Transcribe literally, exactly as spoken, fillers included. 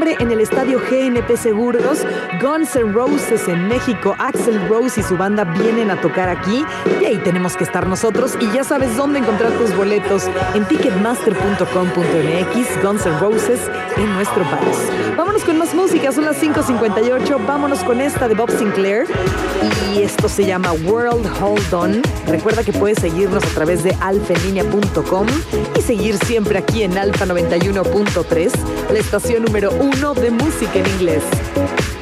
noviembre en el estadio G N P Seguros. Guns N' Roses en México. Axl Rose y su banda vienen a tocar aquí. Y ahí tenemos que estar nosotros. Y ya sabes dónde encontrar tus boletos. En ticketmaster punto com punto m x. Guns N' Roses en nuestro país. Vámonos con más música. Son las cinco cincuenta y ocho. Vámonos con esta de Bob Sinclair. Y esto se llama World Hold On. Recuerda que puedes seguirnos a través de alfa en línea punto com y seguir siempre aquí en Alfa noventa y uno punto tres, la estación número uno de música en inglés.